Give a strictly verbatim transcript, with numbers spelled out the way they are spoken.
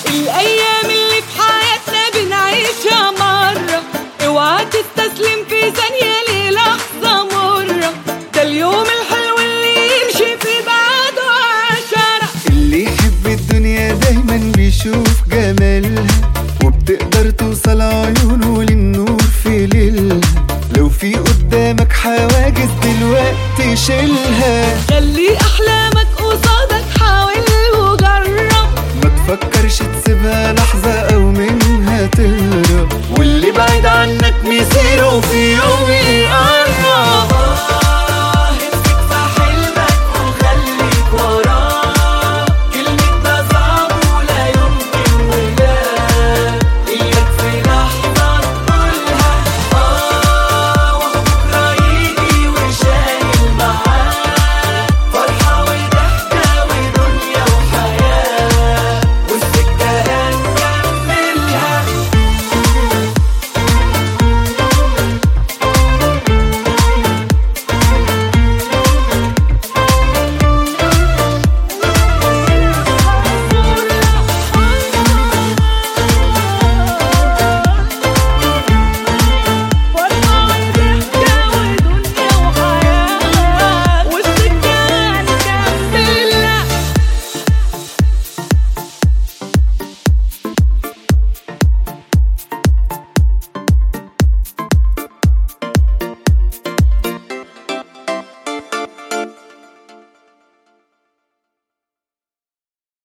الأيام اللي في حياتنا بنعيشها مرة، اوعى تستسلم في ثانية للحظة مرة، ده اليوم الحلو اللي يمشي في بعده عشرة. اللي يحب الدنيا دايما بيشوف جمالها، وبتقدر توصل عيونه للنور في ليلها. لو في قدامك حواجز دلوقتي شيلها، خلي أحلامك قصادك، حاول وجرب، ما تفكرش تسيبها